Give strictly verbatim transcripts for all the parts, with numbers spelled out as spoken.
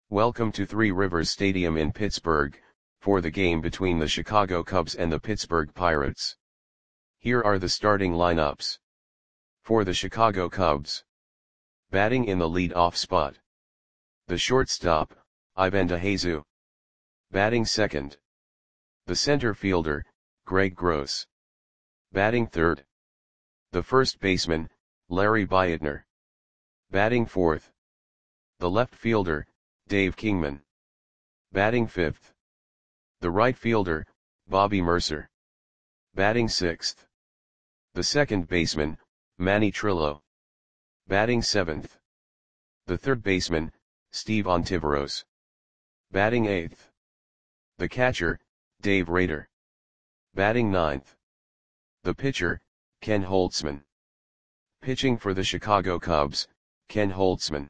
Welcome to Three Rivers Stadium in Pittsburgh, for the game between the Chicago Cubs and the Pittsburgh Pirates. Here are the starting lineups. For the Chicago Cubs. Batting in the lead-off spot. The shortstop, Ivan DeJesus. Batting second. The center fielder, Greg Gross. Batting third. The first baseman, Larry Beitner. Batting fourth. The left fielder, Dave Kingman. Batting fifth. The right fielder, Bobby Murcer. Batting sixth. The second baseman, Manny Trillo. Batting seventh. The third baseman, Steve Ontiveros. Batting eighth. The catcher, Dave Rader. Batting ninth. The pitcher, Ken Holtzman. Pitching for the Chicago Cubs, Ken Holtzman.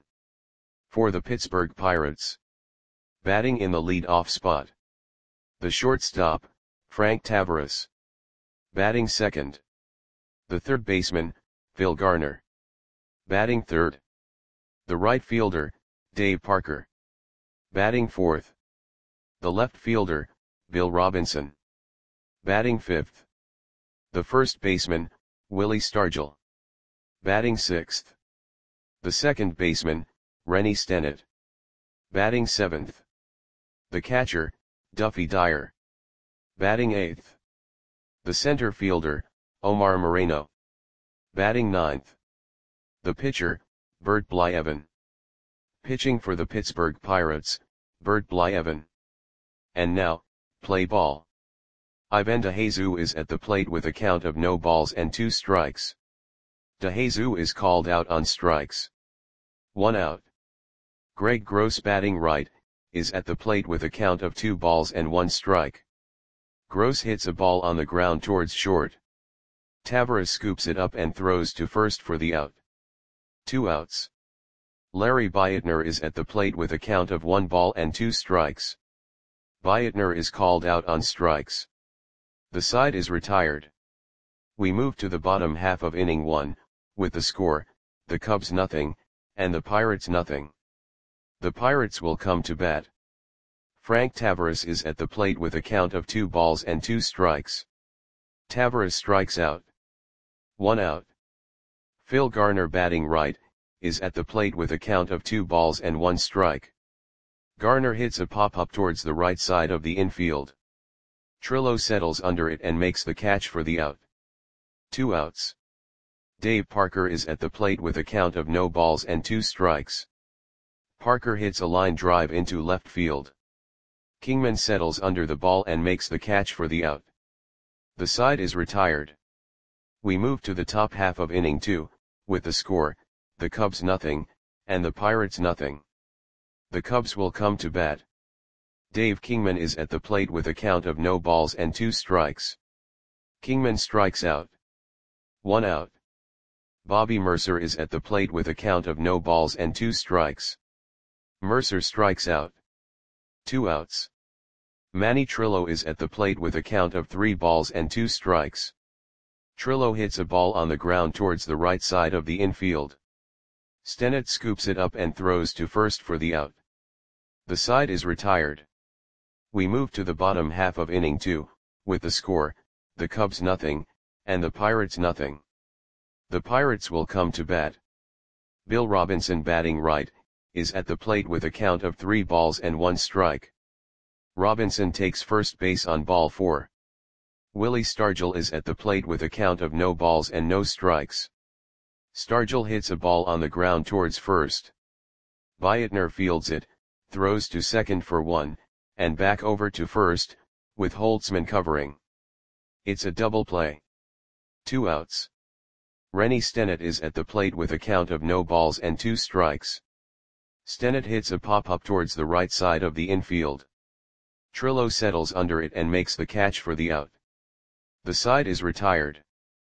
For the Pittsburgh Pirates. Batting in the lead-off spot. The shortstop, Frank Taveras. Batting second. The third baseman, Phil Garner. Batting third. The right fielder, Dave Parker. Batting fourth. The left fielder, Bill Robinson. Batting fifth. The first baseman, Willie Stargell. Batting sixth. The second baseman, Rennie Stennett. Batting seventh. The catcher, Duffy Dyer. Batting eighth. The center fielder, Omar Moreno. Batting ninth. The pitcher, Bert Blyleven. Pitching for the Pittsburgh Pirates, Bert Blyleven. And now, play ball. Ivan DeJesus is at the plate with a count of no balls and two strikes. DeJesus is called out on strikes. One out. Greg Gross, batting right, is at the plate with a count of two balls and one strike. Gross hits a ball on the ground towards short. Taveras scoops it up and throws to first for the out. Two outs. Larry Beitner is at the plate with a count of one ball and two strikes. Beitner is called out on strikes. The side is retired. We move to the bottom half of inning one, with the score, the Cubs nothing, and the Pirates nothing. The Pirates will come to bat. Frank Taveras is at the plate with a count of two balls and two strikes. Taveras strikes out. One out. Phil Garner, batting right, is at the plate with a count of two balls and one strike. Garner hits a pop-up towards the right side of the infield. Trillo settles under it and makes the catch for the out. Two outs. Dave Parker is at the plate with a count of no balls and two strikes. Parker hits a line drive into left field. Kingman settles under the ball and makes the catch for the out. The side is retired. We move to the top half of inning two, with the score, the Cubs nothing, and the Pirates nothing. The Cubs will come to bat. Dave Kingman is at the plate with a count of no balls and two strikes. Kingman strikes out. One out. Bobby Murcer is at the plate with a count of no balls and two strikes. Murcer strikes out. Two outs. Manny Trillo is at the plate with a count of three balls and two strikes. Trillo hits a ball on the ground towards the right side of the infield. Stennett scoops it up and throws to first for the out. The side is retired. We move to the bottom half of inning two, with the score, the Cubs nothing, and the Pirates nothing. The Pirates will come to bat. Bill Robinson, batting right, is at the plate with a count of three balls and one strike. Robinson takes first base on ball four. Willie Stargell is at the plate with a count of no balls and no strikes. Stargell hits a ball on the ground towards first. Beitner fields it, throws to second for one, and back over to first, with Holtzman covering. It's a double play. Two outs. Rennie Stennett is at the plate with a count of no balls and two strikes. Stennett hits a pop-up towards the right side of the infield. Trillo settles under it and makes the catch for the out. The side is retired.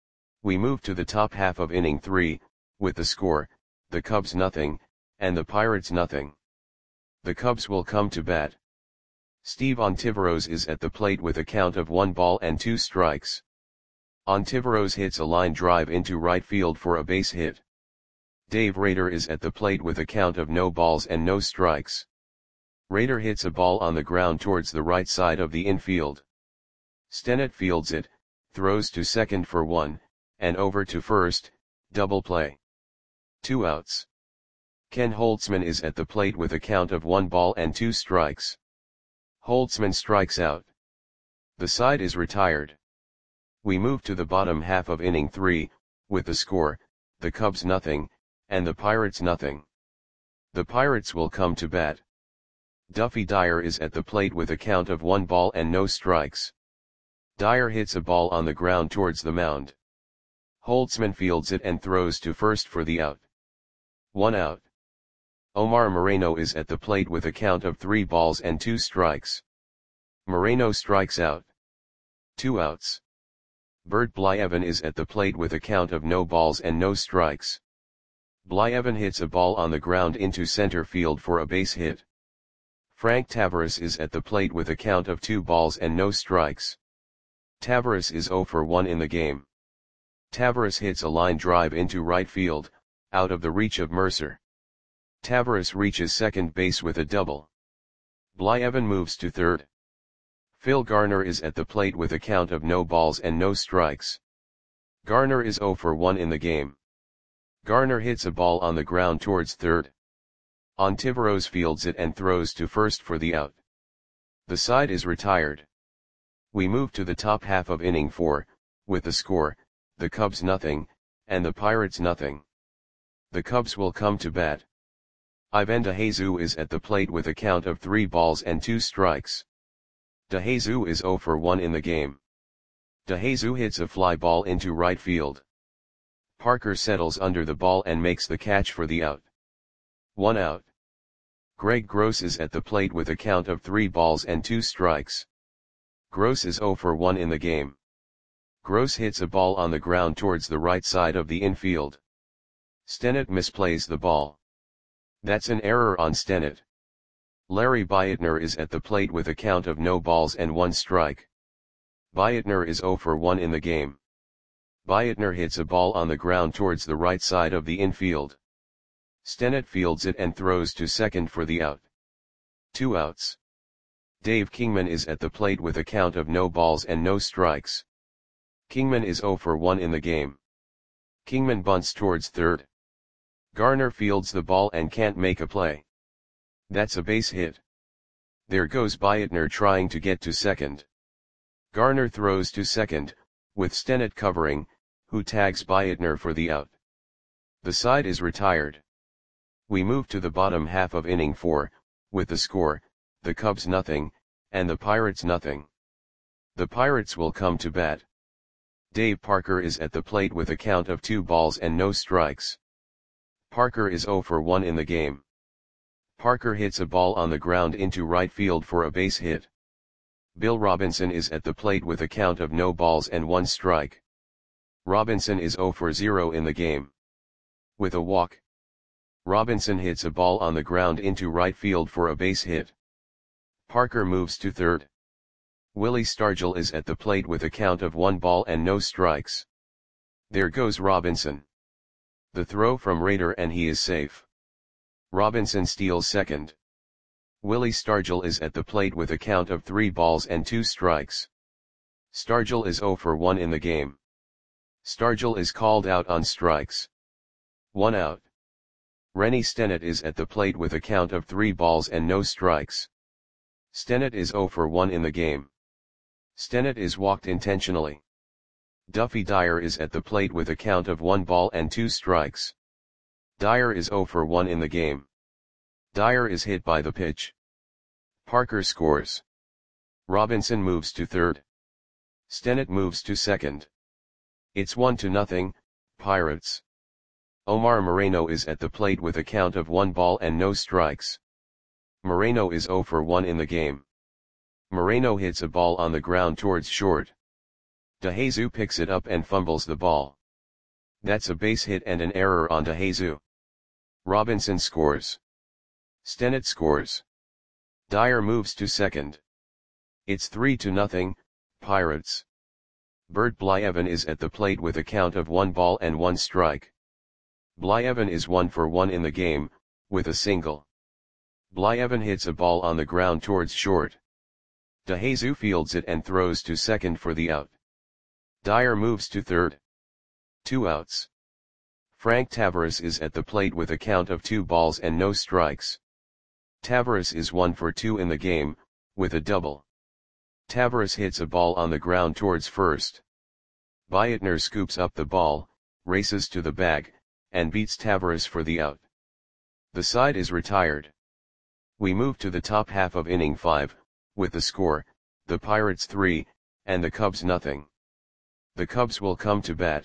We move to the top half of inning three, with the score, the Cubs nothing, and the Pirates nothing. The Cubs will come to bat. Steve Ontiveros is at the plate with a count of one ball and two strikes. Ontiveros hits a line drive into right field for a base hit. Dave Rader is at the plate with a count of no balls and no strikes. Raider hits a ball on the ground towards the right side of the infield. Stennett fields it, throws to second for one, and over to first, double play. Two outs. Ken Holtzman is at the plate with a count of one ball and two strikes. Holtzman strikes out. The side is retired. We move to the bottom half of inning three, with the score, the Cubs nothing, and the Pirates nothing. The Pirates will come to bat. Duffy Dyer is at the plate with a count of one ball and no strikes. Dyer hits a ball on the ground towards the mound. Holtzman fields it and throws to first for the out. One out. Omar Moreno is at the plate with a count of three balls and two strikes. Moreno strikes out. Two outs. Bert Blyevin is at the plate with a count of no balls and no strikes. Blyevin hits a ball on the ground into center field for a base hit. Frank Tavares is at the plate with a count of two balls and no strikes. Tavares is zero for one in the game. Tavares hits a line drive into right field, out of the reach of Mercer. Tavares reaches second base with a double. Blyevin moves to third. Phil Garner is at the plate with a count of no balls and no strikes. Garner is zero for one in the game. Garner hits a ball on the ground towards third. Ontiveros fields it and throws to first for the out. The side is retired. We move to the top half of inning four, with the score, the Cubs nothing, and the Pirates nothing. The Cubs will come to bat. Ivan DeJesus is at the plate with a count of three balls and two strikes. DeJesus is zero for one in the game. DeJesus hits a fly ball into right field. Parker settles under the ball and makes the catch for the out. One out. Greg Gross is at the plate with a count of three balls and two strikes. Gross is zero for one in the game. Gross hits a ball on the ground towards the right side of the infield. Stennett misplays the ball. That's an error on Stennett. Larry Bietner is at the plate with a count of no balls and one strike. Bietner is zero for one in the game. Bietner hits a ball on the ground towards the right side of the infield. Stennett fields it and throws to second for the out. Two outs. Dave Kingman is at the plate with a count of no balls and no strikes. Kingman is zero for one in the game. Kingman bunts towards third. Garner fields the ball and can't make a play. That's a base hit. There goes Bietner trying to get to second. Garner throws to second, with Stennett covering, who tags Bietner for the out. The side is retired. We move to the bottom half of inning four, with the score, the Cubs nothing, and the Pirates nothing. The Pirates will come to bat. Dave Parker is at the plate with a count of two balls and no strikes. Parker is zero for one in the game. Parker hits a ball on the ground into right field for a base hit. Bill Robinson is at the plate with a count of no balls and one strike. Robinson is zero for zero in the game. With a walk. Robinson hits a ball on the ground into right field for a base hit. Parker moves to third. Willie Stargell is at the plate with a count of one ball and no strikes. There goes Robinson. The throw from Raider and he is safe. Robinson steals second. Willie Stargell is at the plate with a count of three balls and two strikes. Stargell is zero for one in the game. Stargell is called out on strikes. One out. Rennie Stennett is at the plate with a count of three balls and no strikes. Stennett is zero for one in the game. Stennett is walked intentionally. Duffy Dyer is at the plate with a count of one ball and two strikes. Dyer is zero for one in the game. Dyer is hit by the pitch. Parker scores. Robinson moves to third. Stennett moves to second. It's one to nothing, Pirates. Omar Moreno is at the plate with a count of one ball and no strikes. Moreno is zero for one in the game. Moreno hits a ball on the ground towards short. DeJesus picks it up and fumbles the ball. That's a base hit and an error on DeJesus. Robinson scores. Stennett scores. Dyer moves to second. It's three to nothing, Pirates. Bert Blyevin is at the plate with a count of one ball and one strike. Blyevin is one for one in the game, with a single. Blyevin hits a ball on the ground towards short. DeJesus fields it and throws to second for the out. Dyer moves to third. Two outs. Frank Tavares is at the plate with a count of two balls and no strikes. Tavares is one for two in the game, with a double. Tavares hits a ball on the ground towards first. Biatner scoops up the ball, races to the bag, and beats Tavares for the out. The side is retired. We move to the top half of inning five, with the score, the Pirates three, and the Cubs nothing. The Cubs will come to bat.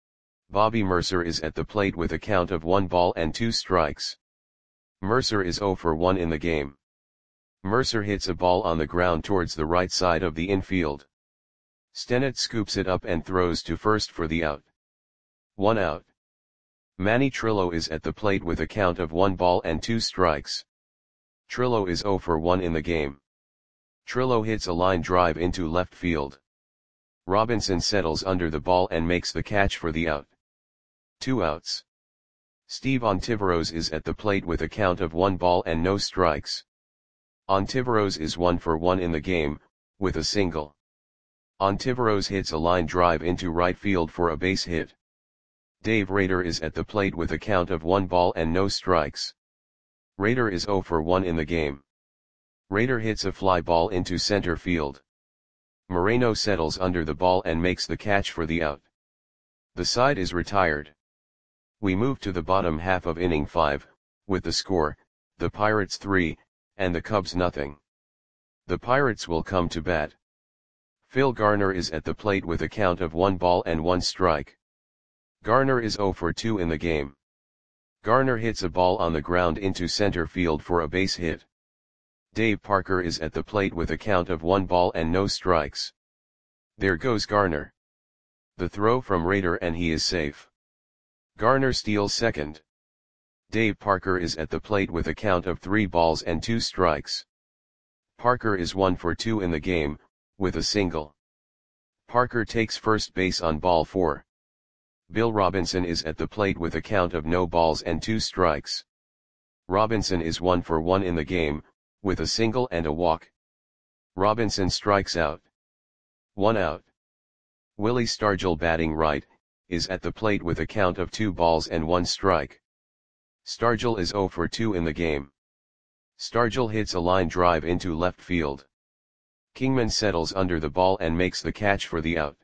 Bobby Mercer is at the plate with a count of one ball and two strikes. Mercer is zero for one in the game. Mercer hits a ball on the ground towards the right side of the infield. Stennett scoops it up and throws to first for the out. One out. Manny Trillo is at the plate with a count of one ball and two strikes. Trillo is zero for one in the game. Trillo hits a line drive into left field. Robinson settles under the ball and makes the catch for the out. Two outs. Steve Ontiveros is at the plate with a count of one ball and no strikes. Ontiveros is one for one in the game, with a single. Ontiveros hits a line drive into right field for a base hit. Dave Rader is at the plate with a count of one ball and no strikes. Rader is zero for one in the game. Rader hits a fly ball into center field. Moreno settles under the ball and makes the catch for the out. The side is retired. We move to the bottom half of inning five, with the score, the Pirates three, and the Cubs nothing. The Pirates will come to bat. Phil Garner is at the plate with a count of one ball and one strike. Garner is zero for two in the game. Garner hits a ball on the ground into center field for a base hit. Dave Parker is at the plate with a count of one ball and no strikes. There goes Garner. The throw from Rader and he is safe. Garner steals second. Dave Parker is at the plate with a count of three balls and two strikes. Parker is one for two in the game, with a single. Parker takes first base on ball four. Bill Robinson is at the plate with a count of no balls and two strikes. Robinson is one for one in the game, with a single and a walk. Robinson strikes out. One out. Willie Stargell, batting right, is at the plate with a count of two balls and one strike. Stargell is zero for two in the game. Stargell hits a line drive into left field. Kingman settles under the ball and makes the catch for the out.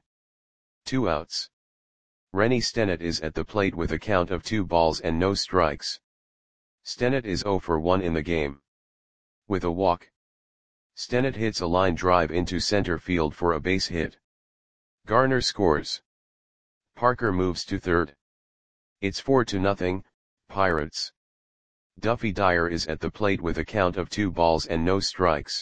Two outs. Rennie Stennett is at the plate with a count of two balls and no strikes. Stennett is zero for one in the game. With a walk. Stennett hits a line drive into center field for a base hit. Garner scores. Parker moves to third. It's four to nothing, Pirates. Duffy Dyer is at the plate with a count of two balls and no strikes.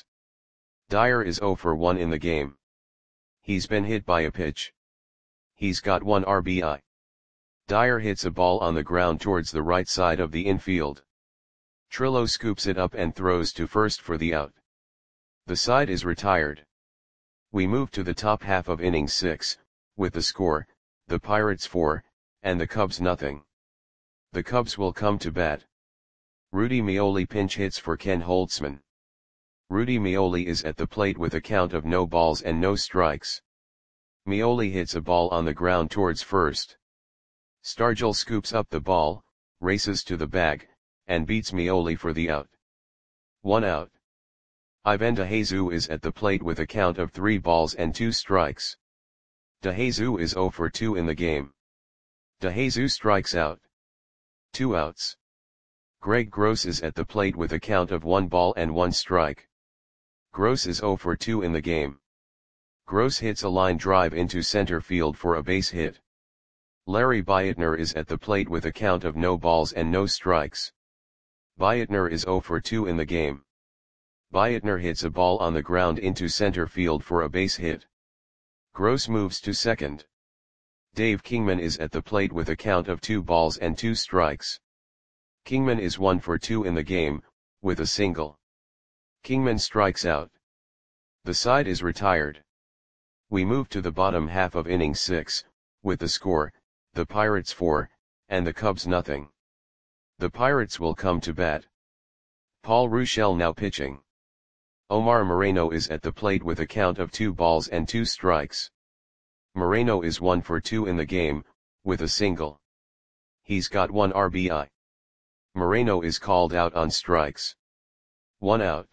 Dyer is zero for one in the game. He's been hit by a pitch. He's got one R B I. Dyer hits a ball on the ground towards the right side of the infield. Trillo scoops it up and throws to first for the out. The side is retired. We move to the top half of inning six, with the score, the Pirates four, and the Cubs nothing. The Cubs will come to bat. Rudy Meoli pinch hits for Ken Holtzman. Rudy Meoli is at the plate with a count of no balls and no strikes. Meoli hits a ball on the ground towards first. Stargell scoops up the ball, races to the bag, and beats Meoli for the out. One out. Ivan DeJesus is at the plate with a count of three balls and two strikes. DeJesus is zero for two in the game. DeJesus strikes out. Two outs. Greg Gross is at the plate with a count of one ball and one strike. Gross is zero for two in the game. Gross hits a line drive into center field for a base hit. Larry Biatner is at the plate with a count of no balls and no strikes. Biatner is zero for two in the game. Biatner hits a ball on the ground into center field for a base hit. Gross moves to second. Dave Kingman is at the plate with a count of two balls and two strikes. Kingman is one for two in the game, with a single. Kingman strikes out. The side is retired. We move to the bottom half of inning six, with the score, the Pirates four, and the Cubs nothing. The Pirates will come to bat. Paul Ruschel now pitching. Omar Moreno is at the plate with a count of two balls and two strikes. Moreno is one for two in the game, with a single. He's got one R B I. Moreno is called out on strikes. One out.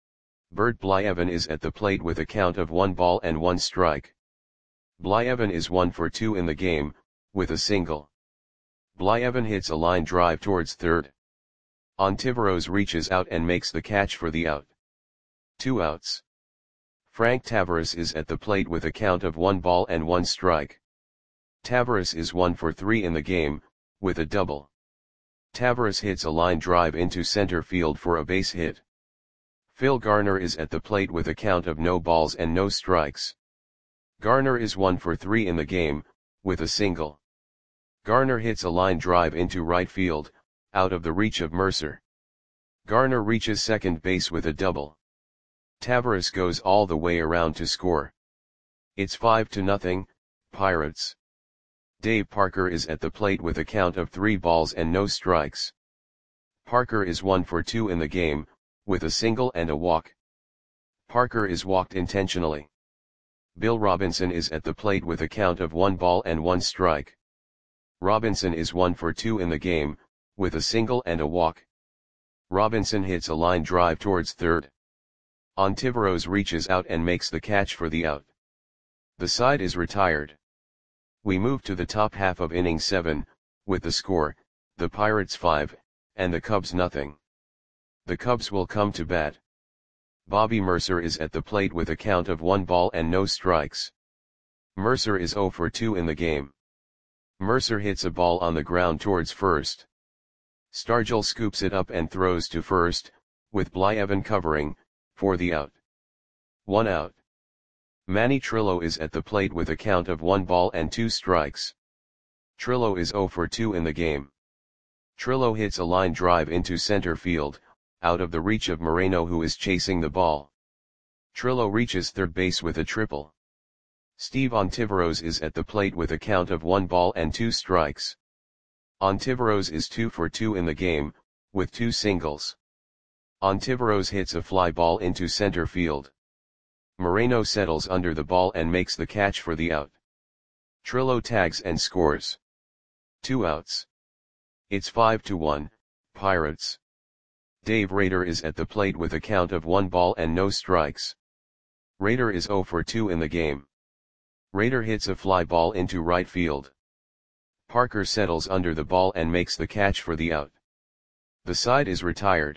Bert Blyevin is at the plate with a count of one ball and one strike. Blyevin is one for two in the game, with a single. Blyevin hits a line drive towards third. Ontiveros reaches out and makes the catch for the out. Two outs. Frank Tavares is at the plate with a count of one ball and one strike. Tavares is one for three in the game, with a double. Tavares hits a line drive into center field for a base hit. Phil Garner is at the plate with a count of no balls and no strikes. Garner is one for three in the game, with a single. Garner hits a line drive into right field, out of the reach of Mercer. Garner reaches second base with a double. Tavares goes all the way around to score. It's five to nothing, Pirates. Dave Parker is at the plate with a count of three balls and no strikes. Parker is one for two in the game, with a single and a walk. Parker is walked intentionally. Bill Robinson is at the plate with a count of one ball and one strike. Robinson is one for two in the game, with a single and a walk. Robinson hits a line drive towards third. Ontiveros reaches out and makes the catch for the out. The side is retired. We move to the top half of inning seven, with the score, the Pirates five, and the Cubs nothing. The Cubs will come to bat. Bobby Mercer is at the plate with a count of one ball and no strikes. Mercer is zero for two in the game. Mercer hits a ball on the ground towards first. Stargell scoops it up and throws to first, with Blyevin covering, for the out. One out. Manny Trillo is at the plate with a count of one ball and two strikes. Trillo is zero for two in the game. Trillo hits a line drive into center field, out of the reach of Moreno who is chasing the ball. Trillo reaches third base with a triple. Steve Ontiveros is at the plate with a count of one ball and two strikes. Ontiveros is two for two in the game, with two singles. Ontiveros hits a fly ball into center field. Moreno settles under the ball and makes the catch for the out. Trillo tags and scores. Two outs. It's five to one, Pirates. Dave Rader is at the plate with a count of one ball and no strikes. Rader is zero for two in the game. Rader hits a fly ball into right field. Parker settles under the ball and makes the catch for the out. The side is retired.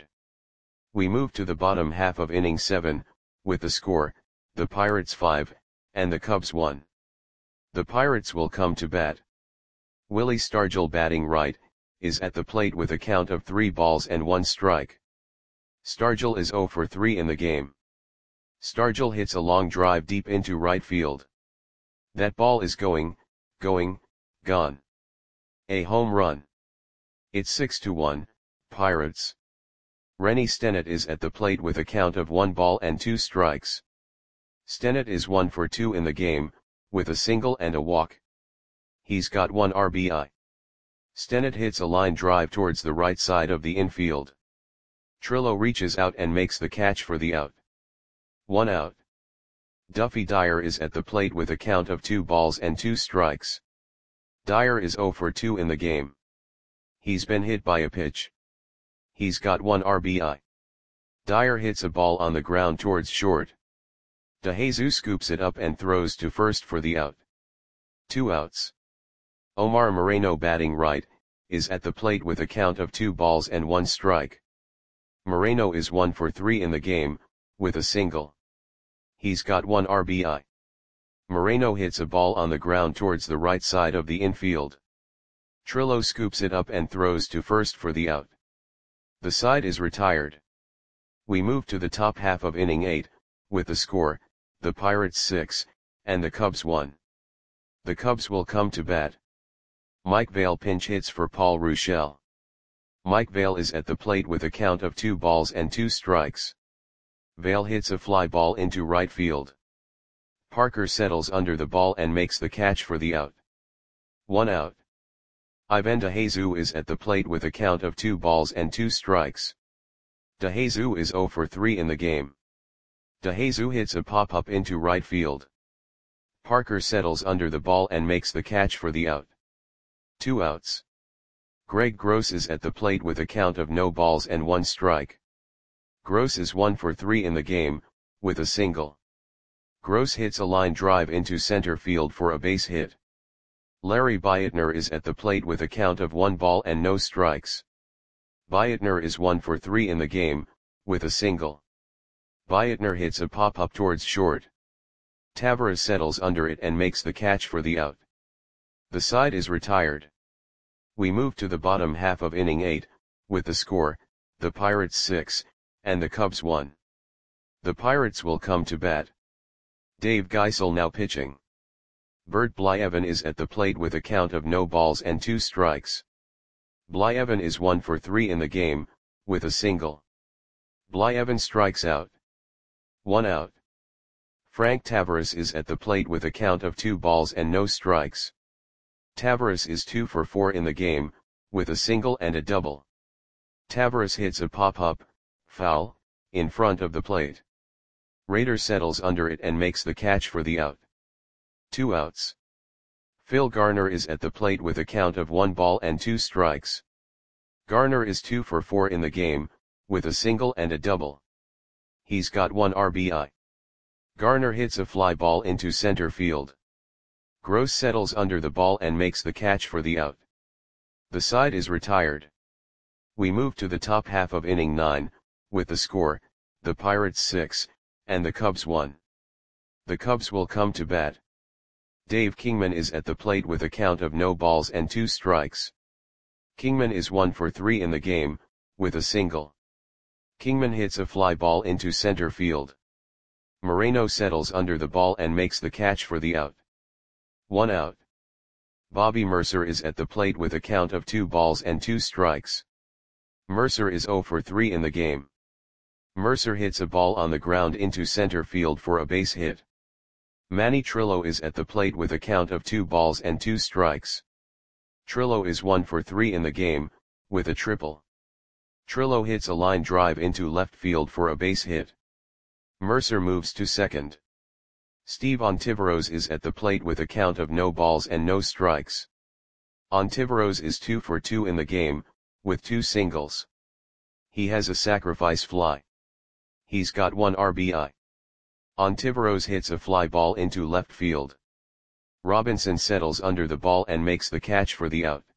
We move to the bottom half of inning seven, with the score, the Pirates five, and the Cubs one. The Pirates will come to bat. Willie Stargell batting right, is at the plate with a count of three balls and one strike. Stargell is zero for three in the game. Stargell hits a long drive deep into right field. That ball is going, going, gone. A home run. It's six to one, Pirates. Rennie Stennett is at the plate with a count of one ball and two strikes. Stennett is one for two in the game, with a single and a walk. He's got one R B I. Stennett hits a line drive towards the right side of the infield. Trillo reaches out and makes the catch for the out. One out. Duffy Dyer is at the plate with a count of two balls and two strikes. Dyer is zero for two in the game. He's been hit by a pitch. He's got one R B I. Dyer hits a ball on the ground towards short. DeJesus scoops it up and throws to first for the out. Two outs. Omar Moreno batting right, is at the plate with a count of two balls and one strike. Moreno is one for three in the game, with a single. He's got one R B I. Moreno hits a ball on the ground towards the right side of the infield. Trillo scoops it up and throws to first for the out. The side is retired. We move to the top half of inning eight, with the score, the Pirates six, and the Cubs one. The Cubs will come to bat. Mike Vail pinch hits for Paul Ruschel. Mike Vail is at the plate with a count of two balls and two strikes. Vail hits a fly ball into right field. Parker settles under the ball and makes the catch for the out. One out. Ivan DeJesus is at the plate with a count of two balls and two strikes. DeJesus is zero for three in the game. DeJesus hits a pop-up into right field. Parker settles under the ball and makes the catch for the out. Two outs. Greg Gross is at the plate with a count of no balls and one strike. Gross is one for three in the game, with a single. Gross hits a line drive into center field for a base hit. Larry Beitner is at the plate with a count of one ball and no strikes. Beitner is one for three in the game, with a single. Beitner hits a pop-up towards short. Taveras settles under it and makes the catch for the out. The side is retired. We move to the bottom half of inning eight, with the score, the Pirates six, and the Cubs one. The Pirates will come to bat. Dave Geisel now pitching. Bert Blyleven is at the plate with a count of no balls and two strikes. Blyleven is one for three in the game, with a single. Blyleven strikes out. One out. Frank Taveras is at the plate with a count of two balls and no strikes. Taveras is two for four in the game, with a single and a double. Taveras hits a pop-up, foul, in front of the plate. Rader settles under it and makes the catch for the out. Two outs. Phil Garner is at the plate with a count of one ball and two strikes. Garner is two for four in the game, with a single and a double. He's got one R B I. Garner hits a fly ball into center field. Gross settles under the ball and makes the catch for the out. The side is retired. We move to the top half of inning nine, with the score, the Pirates six, and the Cubs one. The Cubs will come to bat. Dave Kingman is at the plate with a count of no balls and two strikes. Kingman is one for three in the game, with a single. Kingman hits a fly ball into center field. Moreno settles under the ball and makes the catch for the out. One out. Bobby Mercer is at the plate with a count of two balls and two strikes. Mercer is zero for three in the game. Mercer hits a ball on the ground into center field for a base hit. Manny Trillo is at the plate with a count of two balls and two strikes. Trillo is one for three in the game, with a triple. Trillo hits a line drive into left field for a base hit. Mercer moves to second. Steve Ontiveros is at the plate with a count of no balls and no strikes. Ontiveros is two for two in the game, with two singles. He has a sacrifice fly. He's got one R B I. Ontiveros hits a fly ball into left field. Robinson settles under the ball and makes the catch for the out.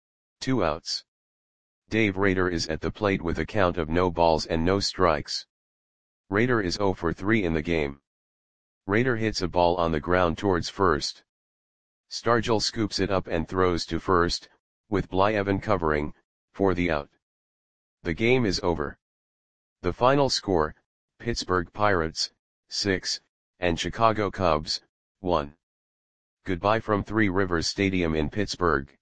Two outs. Dave Rader is at the plate with a count of no balls and no strikes. Rader is zero for three in the game. Rader hits a ball on the ground towards first. Stargell scoops it up and throws to first, with Blyleven covering, for the out. The game is over. The final score, Pittsburgh Pirates, six, and Chicago Cubs, one. Goodbye from Three Rivers Stadium in Pittsburgh.